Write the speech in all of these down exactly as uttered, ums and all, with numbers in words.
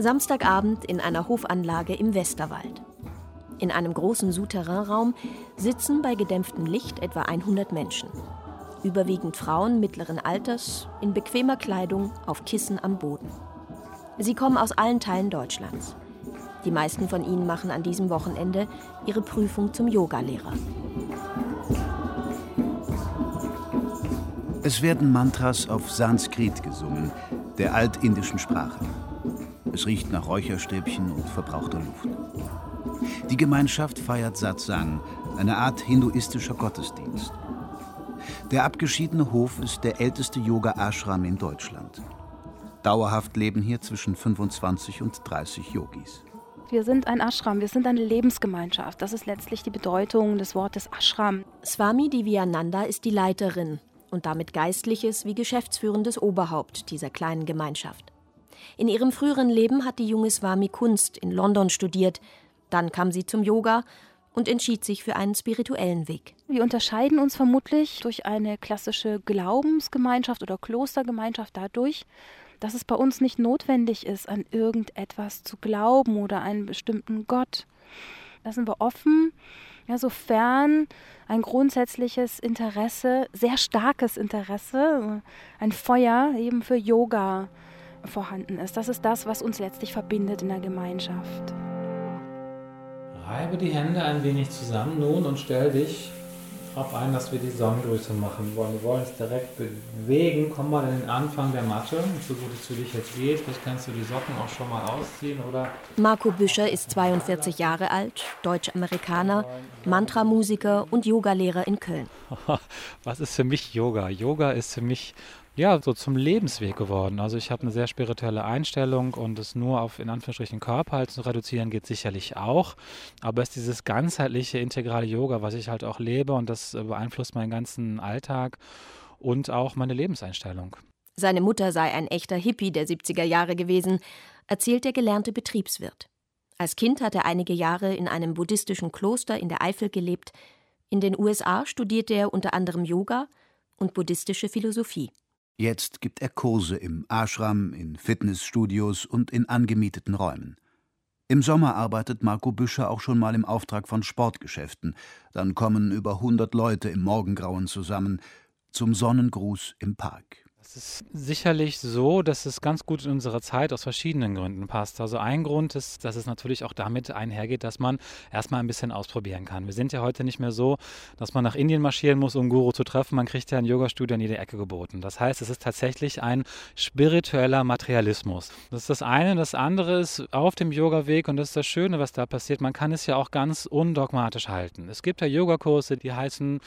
Samstagabend in einer Hofanlage im Westerwald. In einem großen Souterrainraum sitzen bei gedämpftem Licht etwa hundert Menschen. Überwiegend Frauen mittleren Alters, in bequemer Kleidung, auf Kissen am Boden. Sie kommen aus allen Teilen Deutschlands. Die meisten von ihnen machen an diesem Wochenende ihre Prüfung zum Yogalehrer. Es werden Mantras auf Sanskrit gesungen, der altindischen Sprache. Es riecht nach Räucherstäbchen und verbrauchter Luft. Die Gemeinschaft feiert Satsang, eine Art hinduistischer Gottesdienst. Der abgeschiedene Hof ist der älteste Yoga-Ashram in Deutschland. Dauerhaft leben hier zwischen fünfundzwanzig und dreißig Yogis. Wir sind ein Ashram, wir sind eine Lebensgemeinschaft. Das ist letztlich die Bedeutung des Wortes Ashram. Swami Divyananda ist die Leiterin und damit geistliches wie geschäftsführendes Oberhaupt dieser kleinen Gemeinschaft. In ihrem früheren Leben hat die junge Swami Kunst in London studiert. Dann kam sie zum Yoga und entschied sich für einen spirituellen Weg. Wir unterscheiden uns vermutlich durch eine klassische Glaubensgemeinschaft oder Klostergemeinschaft dadurch, dass es bei uns nicht notwendig ist, an irgendetwas zu glauben oder einen bestimmten Gott. Da sind wir offen, ja, sofern ein grundsätzliches Interesse, sehr starkes Interesse, ein Feuer eben für Yoga vorhanden ist. Das ist das, was uns letztlich verbindet in der Gemeinschaft. Reibe die Hände ein wenig zusammen nun und stell dich darauf ein, dass wir die Sonnengrüße machen wollen. Wir wollen uns direkt bewegen. Komm mal in den Anfang der Matte, so gut es für dich jetzt geht. Vielleicht kannst du die Socken auch schon mal ausziehen, oder? Marco Büscher ist zweiundvierzig Jahre alt, Deutsch-Amerikaner, Mantramusiker und Yogalehrer in Köln. Was ist für mich Yoga? Yoga ist für mich ja so zum Lebensweg geworden. Also ich habe eine sehr spirituelle Einstellung und es nur auf in Anführungsstrichen Körper halt zu reduzieren geht sicherlich auch. Aber es ist dieses ganzheitliche, integrale Yoga, was ich halt auch lebe und das beeinflusst meinen ganzen Alltag und auch meine Lebenseinstellung. Seine Mutter sei ein echter Hippie der siebziger Jahre gewesen, erzählt der gelernte Betriebswirt. Als Kind hat er einige Jahre in einem buddhistischen Kloster in der Eifel gelebt. In den U S A studierte er unter anderem Yoga und buddhistische Philosophie. Jetzt gibt er Kurse im Ashram, in Fitnessstudios und in angemieteten Räumen. Im Sommer arbeitet Marco Büscher auch schon mal im Auftrag von Sportgeschäften. Dann kommen über hundert Leute im Morgengrauen zusammen zum Sonnengruß im Park. Es ist sicherlich so, dass es ganz gut in unsere Zeit aus verschiedenen Gründen passt. Also ein Grund ist, dass es natürlich auch damit einhergeht, dass man erstmal ein bisschen ausprobieren kann. Wir sind ja heute nicht mehr so, dass man nach Indien marschieren muss, um einen Guru zu treffen. Man kriegt ja ein Yoga-Studio in jede Ecke geboten. Das heißt, es ist tatsächlich ein spiritueller Materialismus. Das ist das eine. Das andere ist auf dem Yoga-Weg, und das ist das Schöne, was da passiert, man kann es ja auch ganz undogmatisch halten. Es gibt ja Yogakurse, die heißen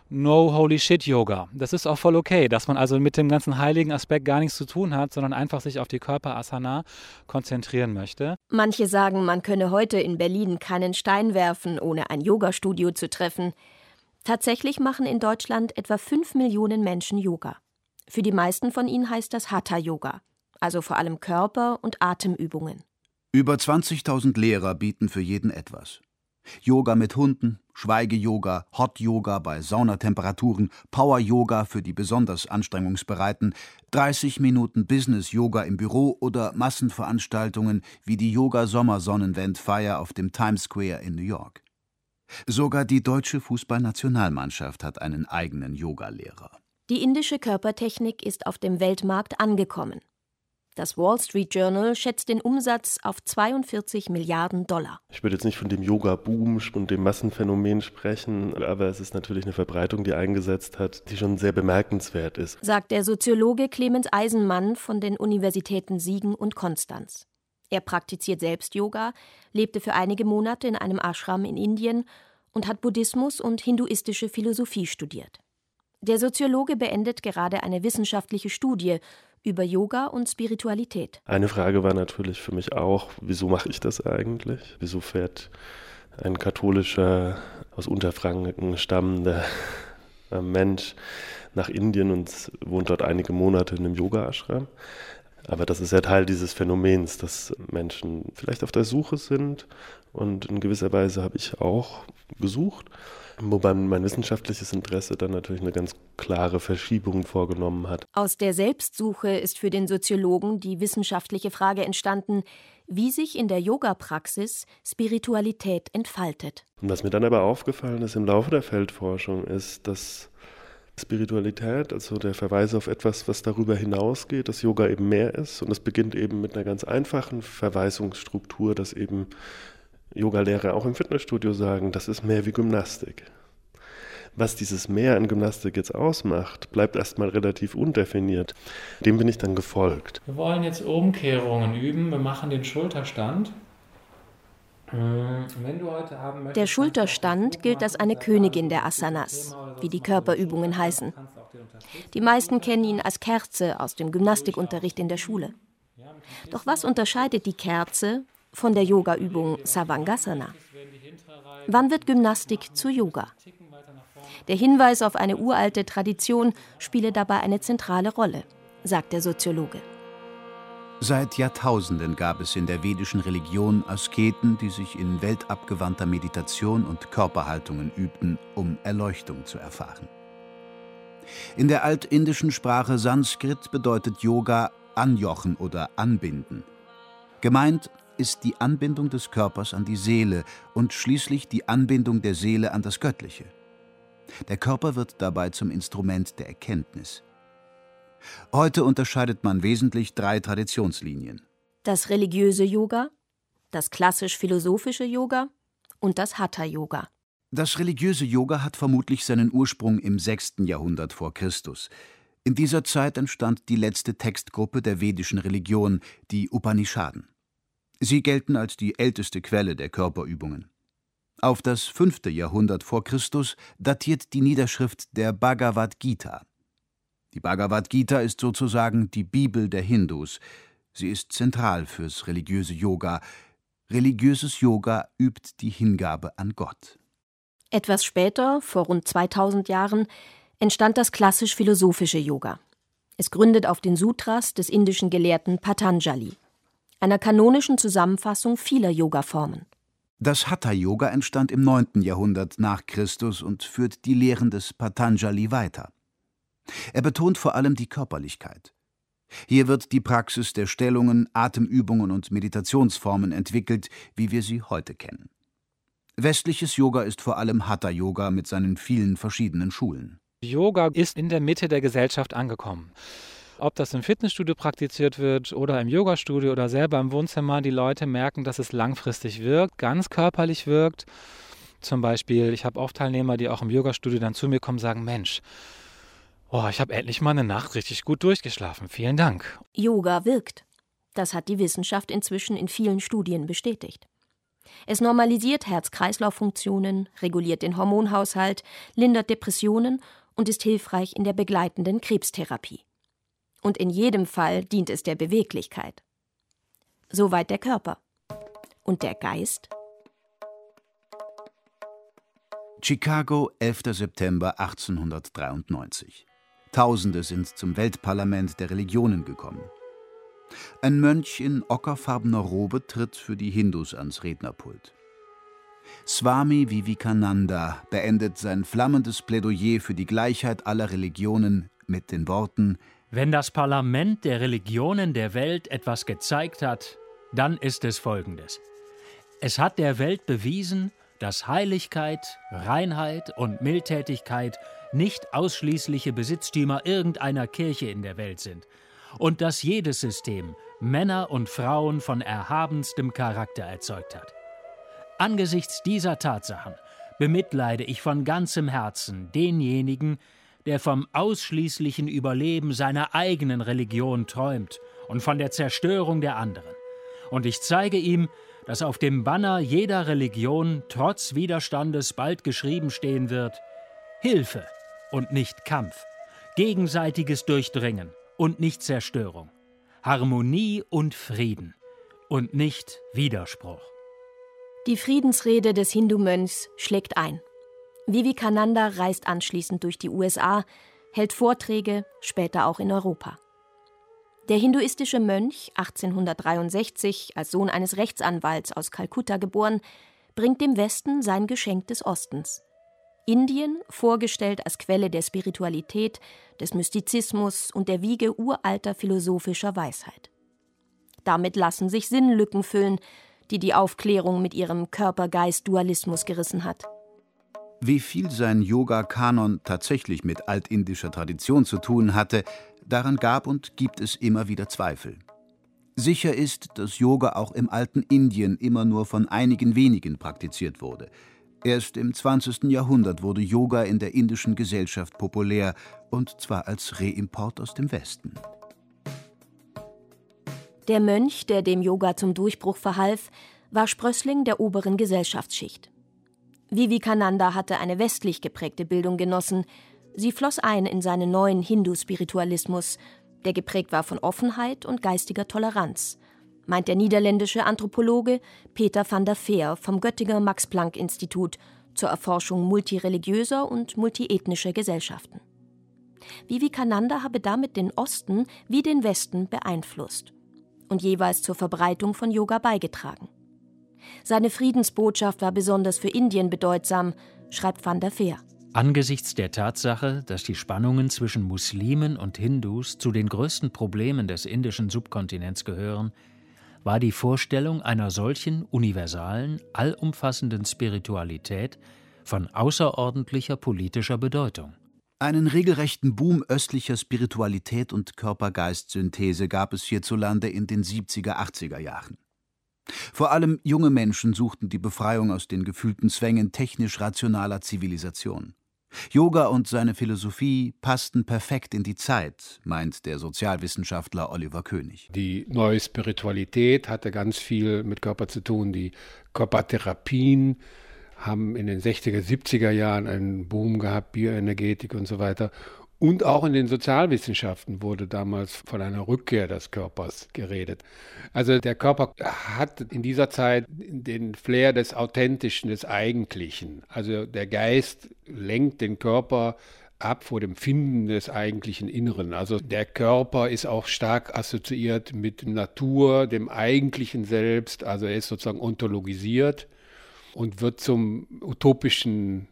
No Holy Shit Yoga. Das ist auch voll okay, dass man also mit dem ganzen heiligen Aspekt gar nichts zu tun hat, sondern einfach sich auf die Körperasana konzentrieren möchte. Manche sagen, man könne heute in Berlin keinen Stein werfen, ohne ein Yogastudio zu treffen. Tatsächlich machen in Deutschland etwa fünf Millionen Menschen Yoga. Für die meisten von ihnen heißt das Hatha-Yoga, also vor allem Körper- und Atemübungen. Über zwanzigtausend Lehrer bieten für jeden etwas. Yoga mit Hunden, Schweige-Yoga, Hot-Yoga bei Saunatemperaturen, Power-Yoga für die besonders Anstrengungsbereiten, dreißig Minuten Business-Yoga im Büro oder Massenveranstaltungen wie die Yoga-Sommersonnenwendfeier auf dem Times Square in New York. Sogar die deutsche Fußballnationalmannschaft hat einen eigenen Yogalehrer. Die indische Körpertechnik ist auf dem Weltmarkt angekommen. Das Wall Street Journal schätzt den Umsatz auf zweiundvierzig Milliarden Dollar. Ich würde jetzt nicht von dem Yoga-Boom und dem Massenphänomen sprechen, aber es ist natürlich eine Verbreitung, die eingesetzt hat, die schon sehr bemerkenswert ist, sagt der Soziologe Clemens Eisenmann von den Universitäten Siegen und Konstanz. Er praktiziert selbst Yoga, lebte für einige Monate in einem Ashram in Indien und hat Buddhismus und hinduistische Philosophie studiert. Der Soziologe beendet gerade eine wissenschaftliche Studie über Yoga und Spiritualität. Eine Frage war natürlich für mich auch, wieso mache ich das eigentlich? Wieso fährt ein katholischer, aus Unterfranken stammender Mensch nach Indien und wohnt dort einige Monate in einem Yoga-Ashram? Aber das ist ja Teil dieses Phänomens, dass Menschen vielleicht auf der Suche sind, und in gewisser Weise habe ich auch gesucht. Wobei mein wissenschaftliches Interesse dann natürlich eine ganz klare Verschiebung vorgenommen hat. Aus der Selbstsuche ist für den Soziologen die wissenschaftliche Frage entstanden, wie sich in der Yoga-Praxis Spiritualität entfaltet. Und was mir dann aber aufgefallen ist im Laufe der Feldforschung, ist, dass Spiritualität, also der Verweis auf etwas, was darüber hinausgeht, dass Yoga eben mehr ist. Und es beginnt eben mit einer ganz einfachen Verweisungsstruktur, dass eben Yogalehrer auch im Fitnessstudio sagen, das ist mehr wie Gymnastik. Was dieses Mehr an Gymnastik jetzt ausmacht, bleibt erstmal relativ undefiniert. Dem bin ich dann gefolgt. Wir wollen jetzt Umkehrungen üben. Wir machen den Schulterstand. Wenn du heute haben möchtest, der Schulterstand gilt als eine Königin der Asanas, wie die Körperübungen heißen. Die meisten kennen ihn als Kerze aus dem Gymnastikunterricht in der Schule. Doch was unterscheidet die Kerze von der Yogaübung Savangasana? Wann wird Gymnastik zu Yoga? Der Hinweis auf eine uralte Tradition spiele dabei eine zentrale Rolle, sagt der Soziologe. Seit Jahrtausenden gab es in der vedischen Religion Asketen, die sich in weltabgewandter Meditation und Körperhaltungen übten, um Erleuchtung zu erfahren. In der altindischen Sprache Sanskrit bedeutet Yoga anjochen oder anbinden. Gemeint ist die Anbindung des Körpers an die Seele und schließlich die Anbindung der Seele an das Göttliche. Der Körper wird dabei zum Instrument der Erkenntnis. Heute unterscheidet man wesentlich drei Traditionslinien. Das religiöse Yoga, das klassisch-philosophische Yoga und das Hatha-Yoga. Das religiöse Yoga hat vermutlich seinen Ursprung im sechsten Jahrhundert vor Christus. In dieser Zeit entstand die letzte Textgruppe der vedischen Religion, die Upanishaden. Sie gelten als die älteste Quelle der Körperübungen. Auf das fünfte Jahrhundert vor Christus datiert die Niederschrift der Bhagavad Gita. Die Bhagavad Gita ist sozusagen die Bibel der Hindus. Sie ist zentral fürs religiöse Yoga. Religiöses Yoga übt die Hingabe an Gott. Etwas später, vor rund zweitausend Jahren, entstand das klassisch-philosophische Yoga. Es gründet auf den Sutras des indischen Gelehrten Patanjali, einer kanonischen Zusammenfassung vieler Yogaformen. Das Hatha-Yoga entstand im neunten Jahrhundert nach Christus und führt die Lehren des Patanjali weiter. Er betont vor allem die Körperlichkeit. Hier wird die Praxis der Stellungen, Atemübungen und Meditationsformen entwickelt, wie wir sie heute kennen. Westliches Yoga ist vor allem Hatha-Yoga mit seinen vielen verschiedenen Schulen. Yoga ist in der Mitte der Gesellschaft angekommen. Ob das im Fitnessstudio praktiziert wird oder im Yogastudio oder selber im Wohnzimmer, die Leute merken, dass es langfristig wirkt, ganz körperlich wirkt. Zum Beispiel, ich habe oft Teilnehmer, die auch im Yogastudio dann zu mir kommen und sagen, Mensch, oh, ich habe endlich mal eine Nacht richtig gut durchgeschlafen. Vielen Dank. Yoga wirkt. Das hat die Wissenschaft inzwischen in vielen Studien bestätigt. Es normalisiert Herz-Kreislauf-Funktionen, reguliert den Hormonhaushalt, lindert Depressionen und ist hilfreich in der begleitenden Krebstherapie. Und in jedem Fall dient es der Beweglichkeit. Soweit der Körper. Und der Geist? Chicago, elfter September achtzehnhundertdreiundneunzig. Tausende sind zum Weltparlament der Religionen gekommen. Ein Mönch in ockerfarbener Robe tritt für die Hindus ans Rednerpult. Swami Vivekananda beendet sein flammendes Plädoyer für die Gleichheit aller Religionen mit den Worten: Wenn das Parlament der Religionen der Welt etwas gezeigt hat, dann ist es Folgendes. Es hat der Welt bewiesen, dass Heiligkeit, Reinheit und Mildtätigkeit nicht ausschließliche Besitztümer irgendeiner Kirche in der Welt sind und dass jedes System Männer und Frauen von erhabenstem Charakter erzeugt hat. Angesichts dieser Tatsachen bemitleide ich von ganzem Herzen denjenigen, der vom ausschließlichen Überleben seiner eigenen Religion träumt und von der Zerstörung der anderen. Und ich zeige ihm, dass auf dem Banner jeder Religion trotz Widerstandes bald geschrieben stehen wird: Hilfe und nicht Kampf, gegenseitiges Durchdringen und nicht Zerstörung, Harmonie und Frieden und nicht Widerspruch. Die Friedensrede des Hindu-Mönchs schlägt ein. Vivekananda reist anschließend durch die U S A, hält Vorträge, später auch in Europa. Der hinduistische Mönch, achtzehnhundertdreiundsechzig als Sohn eines Rechtsanwalts aus Kalkutta geboren, bringt dem Westen sein Geschenk des Ostens. Indien, vorgestellt als Quelle der Spiritualität, des Mystizismus und der Wiege uralter philosophischer Weisheit. Damit lassen sich Sinnlücken füllen, die die Aufklärung mit ihrem Körper-Geist-Dualismus gerissen hat. Wie viel sein Yoga-Kanon tatsächlich mit altindischer Tradition zu tun hatte, daran gab und gibt es immer wieder Zweifel. Sicher ist, dass Yoga auch im alten Indien immer nur von einigen wenigen praktiziert wurde. Erst im zwanzigsten Jahrhundert wurde Yoga in der indischen Gesellschaft populär, und zwar als Reimport aus dem Westen. Der Mönch, der dem Yoga zum Durchbruch verhalf, war Sprössling der oberen Gesellschaftsschicht. Vivekananda hatte eine westlich geprägte Bildung genossen. Sie floss ein in seinen neuen Hindu-Spiritualismus, der geprägt war von Offenheit und geistiger Toleranz, meint der niederländische Anthropologe Peter van der Veer vom Göttinger Max-Planck-Institut zur Erforschung multireligiöser und multiethnischer Gesellschaften. Vivekananda habe damit den Osten wie den Westen beeinflusst und jeweils zur Verbreitung von Yoga beigetragen. Seine Friedensbotschaft war besonders für Indien bedeutsam, schreibt van der Veer. Angesichts der Tatsache, dass die Spannungen zwischen Muslimen und Hindus zu den größten Problemen des indischen Subkontinents gehören, war die Vorstellung einer solchen universalen, allumfassenden Spiritualität von außerordentlicher politischer Bedeutung. Einen regelrechten Boom östlicher Spiritualität und Körper-Geist-Synthese gab es hierzulande in den siebziger, achtziger Jahren. Vor allem junge Menschen suchten die Befreiung aus den gefühlten Zwängen technisch-rationaler Zivilisation. Yoga und seine Philosophie passten perfekt in die Zeit, meint der Sozialwissenschaftler Oliver König. Die neue Spiritualität hatte ganz viel mit Körper zu tun. Die Körpertherapien haben in den sechziger, siebziger Jahren einen Boom gehabt, Bioenergetik und so weiter. Und auch in den Sozialwissenschaften wurde damals von einer Rückkehr des Körpers geredet. Also der Körper hat in dieser Zeit den Flair des Authentischen, des Eigentlichen. Also der Geist lenkt den Körper ab vor dem Finden des eigentlichen Inneren. Also der Körper ist auch stark assoziiert mit Natur, dem eigentlichen Selbst. Also er ist sozusagen ontologisiert und wird zum utopischen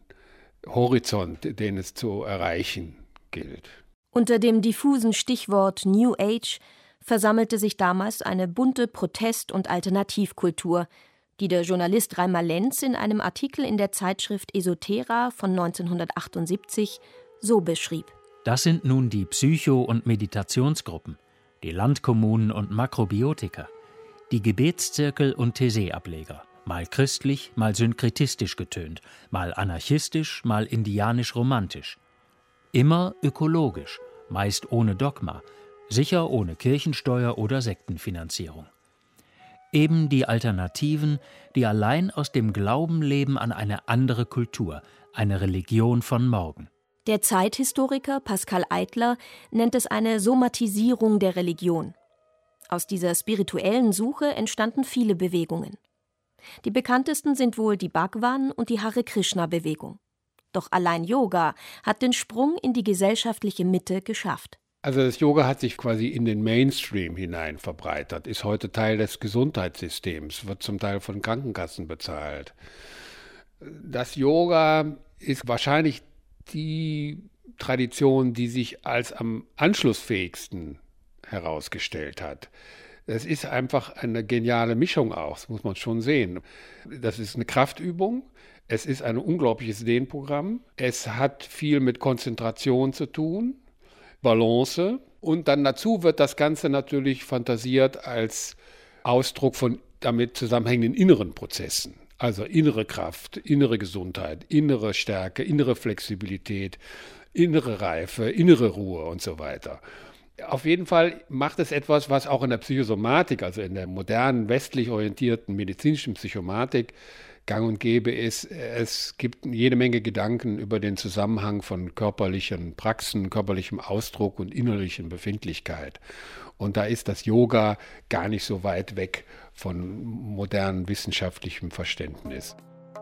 Horizont, den es zu erreichen gilt. Unter dem diffusen Stichwort New Age versammelte sich damals eine bunte Protest- und Alternativkultur, die der Journalist Reimer Lenz in einem Artikel in der Zeitschrift Esoterra von neunzehnhundertachtundsiebzig so beschrieb. Das sind nun die Psycho- und Meditationsgruppen, die Landkommunen und Makrobiotiker, die Gebetszirkel und Thésée-Ableger, mal christlich, mal synkretistisch getönt, mal anarchistisch, mal indianisch-romantisch. Immer ökologisch, meist ohne Dogma, sicher ohne Kirchensteuer oder Sektenfinanzierung. Eben die Alternativen, die allein aus dem Glauben leben an eine andere Kultur, eine Religion von morgen. Der Zeithistoriker Pascal Eitler nennt es eine Somatisierung der Religion. Aus dieser spirituellen Suche entstanden viele Bewegungen. Die bekanntesten sind wohl die Bhagwan- und die Hare-Krishna-Bewegung. Doch allein Yoga hat den Sprung in die gesellschaftliche Mitte geschafft. Also das Yoga hat sich quasi in den Mainstream hinein verbreitert, ist heute Teil des Gesundheitssystems, wird zum Teil von Krankenkassen bezahlt. Das Yoga ist wahrscheinlich die Tradition, die sich als am anschlussfähigsten herausgestellt hat. Es ist einfach eine geniale Mischung auch, das muss man schon sehen. Das ist eine Kraftübung. Es ist ein unglaubliches Dehnprogramm. Es hat viel mit Konzentration zu tun, Balance. Und dann dazu wird das Ganze natürlich fantasiert als Ausdruck von damit zusammenhängenden inneren Prozessen. Also innere Kraft, innere Gesundheit, innere Stärke, innere Flexibilität, innere Reife, innere Ruhe und so weiter. Auf jeden Fall macht es etwas, was auch in der Psychosomatik, also in der modernen, westlich orientierten medizinischen Psychomatik, gang und gäbe ist. Es gibt jede Menge Gedanken über den Zusammenhang von körperlichen Praxen, körperlichem Ausdruck und innerlichen Befindlichkeit. Und da ist das Yoga gar nicht so weit weg von modernem wissenschaftlichem Verständnis.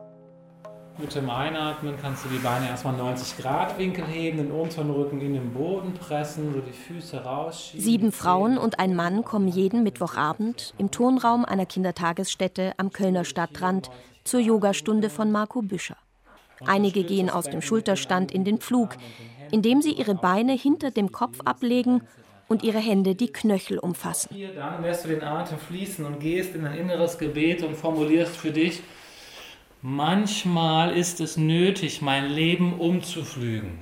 Mit dem Einatmen kannst du die Beine erstmal neunzig Grad Winkel heben, den unteren Rücken in den Boden pressen, so die Füße rausschieben. Sieben Frauen und ein Mann kommen jeden Mittwochabend im Turnraum einer Kindertagesstätte am Kölner Stadtrand zur Yogastunde von Marco Büscher. Einige gehen aus dem Schulterstand in den Pflug, indem sie ihre Beine hinter dem Kopf ablegen und ihre Hände die Knöchel umfassen. Hier, dann lässt du den Atem fließen und gehst in ein inneres Gebet und formulierst für dich: Manchmal ist es nötig, mein Leben umzupflügen.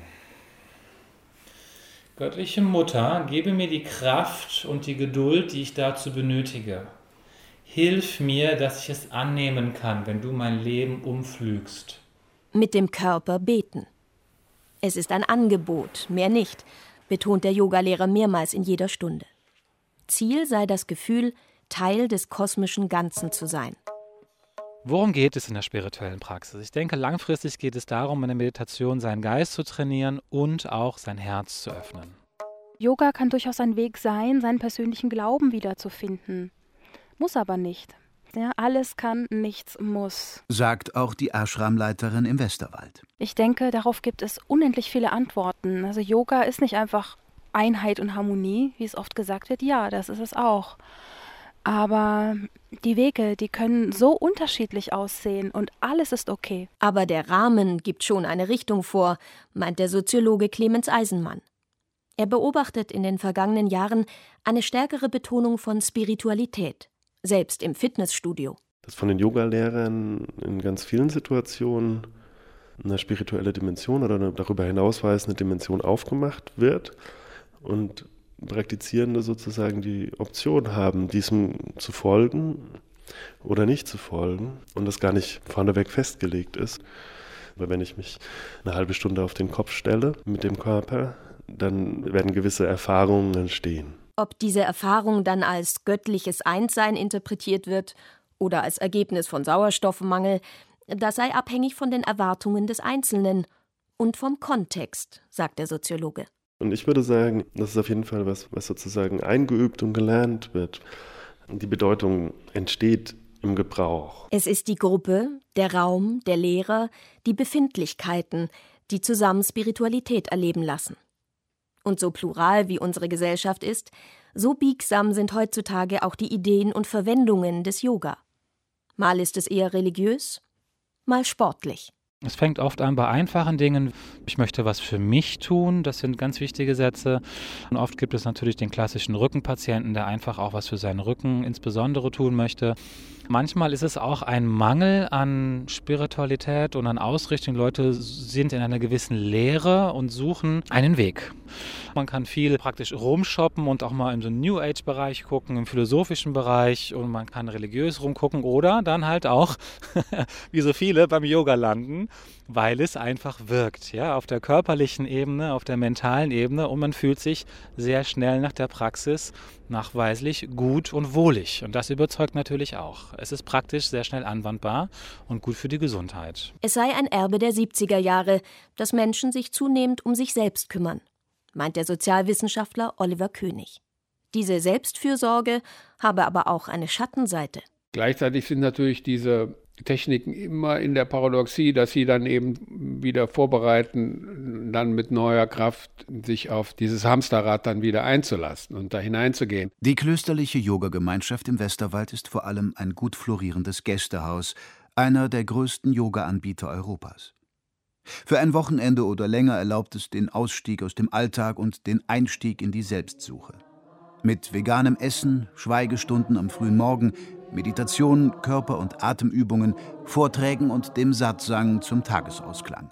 Göttliche Mutter, gebe mir die Kraft und die Geduld, die ich dazu benötige. Hilf mir, dass ich es annehmen kann, wenn du mein Leben umpflügst. Mit dem Körper beten. Es ist ein Angebot, mehr nicht, betont der Yogalehrer mehrmals in jeder Stunde. Ziel sei das Gefühl, Teil des kosmischen Ganzen zu sein. Worum geht es in der spirituellen Praxis? Ich denke, langfristig geht es darum, in der Meditation seinen Geist zu trainieren und auch sein Herz zu öffnen. Yoga kann durchaus ein Weg sein, seinen persönlichen Glauben wiederzufinden. Muss aber nicht. Ja, alles kann, nichts muss. Sagt auch die Ashram-Leiterin im Westerwald. Ich denke, darauf gibt es unendlich viele Antworten. Also Yoga ist nicht einfach Einheit und Harmonie, wie es oft gesagt wird. Ja, das ist es auch. Aber die Wege, die können so unterschiedlich aussehen und alles ist okay. Aber der Rahmen gibt schon eine Richtung vor, meint der Soziologe Clemens Eisenmann. Er beobachtet in den vergangenen Jahren eine stärkere Betonung von Spiritualität, selbst im Fitnessstudio. Dass von den Yogalehrern in ganz vielen Situationen eine spirituelle Dimension oder eine darüber hinausweisende Dimension aufgemacht wird und Praktizierende sozusagen die Option haben, diesem zu folgen oder nicht zu folgen und das gar nicht vorneweg festgelegt ist. Aber wenn ich mich eine halbe Stunde auf den Kopf stelle mit dem Körper, dann werden gewisse Erfahrungen entstehen. Ob diese Erfahrung dann als göttliches Einssein interpretiert wird oder als Ergebnis von Sauerstoffmangel, das sei abhängig von den Erwartungen des Einzelnen und vom Kontext, sagt der Soziologe. Und ich würde sagen, das ist auf jeden Fall was, was sozusagen eingeübt und gelernt wird. Die Bedeutung entsteht im Gebrauch. Es ist die Gruppe, der Raum, der Lehrer, die Befindlichkeiten, die zusammen Spiritualität erleben lassen. Und so plural wie unsere Gesellschaft ist, so biegsam sind heutzutage auch die Ideen und Verwendungen des Yoga. Mal ist es eher religiös, mal sportlich. Es fängt oft an bei einfachen Dingen. Ich möchte was für mich tun, das sind ganz wichtige Sätze. Und oft gibt es natürlich den klassischen Rückenpatienten, der einfach auch was für seinen Rücken insbesondere tun möchte. Manchmal ist es auch ein Mangel an Spiritualität und an Ausrichtung. Leute sind in einer gewissen Leere und suchen einen Weg. Man kann viel praktisch rumshoppen und auch mal in so einen New Age-Bereich gucken, im philosophischen Bereich, und man kann religiös rumgucken oder dann halt auch, wie so viele, beim Yoga landen, weil es einfach wirkt, ja, auf der körperlichen Ebene, auf der mentalen Ebene, und man fühlt sich sehr schnell nach der Praxis nachweislich gut und wohlig. Und das überzeugt natürlich auch. Es ist praktisch sehr schnell anwendbar und gut für die Gesundheit. Es sei ein Erbe der siebziger Jahre, dass Menschen sich zunehmend um sich selbst kümmern, meint der Sozialwissenschaftler Oliver König. Diese Selbstfürsorge habe aber auch eine Schattenseite. Gleichzeitig sind natürlich diese Techniken immer in der Paradoxie, dass sie dann eben wieder vorbereiten, dann mit neuer Kraft sich auf dieses Hamsterrad dann wieder einzulassen und da hineinzugehen. Die klösterliche Yoga-Gemeinschaft im Westerwald ist vor allem ein gut florierendes Gästehaus, einer der größten Yoga-Anbieter Europas. Für ein Wochenende oder länger erlaubt es den Ausstieg aus dem Alltag und den Einstieg in die Selbstsuche. Mit veganem Essen, Schweigestunden am frühen Morgen, Meditation, Körper- und Atemübungen, Vorträgen und dem Satsang zum Tagesausklang.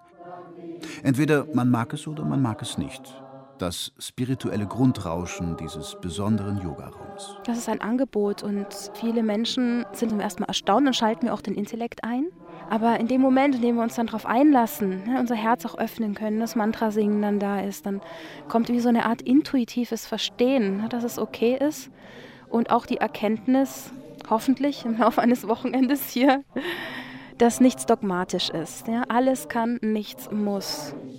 Entweder man mag es oder man mag es nicht. Das spirituelle Grundrauschen dieses besonderen Yogaraums. Das ist ein Angebot und viele Menschen sind zum ersten Mal erstaunt und schalten mir auch den Intellekt ein. Aber in dem Moment, in dem wir uns dann darauf einlassen, ne, unser Herz auch öffnen können, das Mantra singen dann da ist, dann kommt wie so eine Art intuitives Verstehen, ne, dass es okay ist. Und auch die Erkenntnis, hoffentlich im Laufe eines Wochenendes hier, dass nichts dogmatisch ist. Ja, alles kann, nichts muss.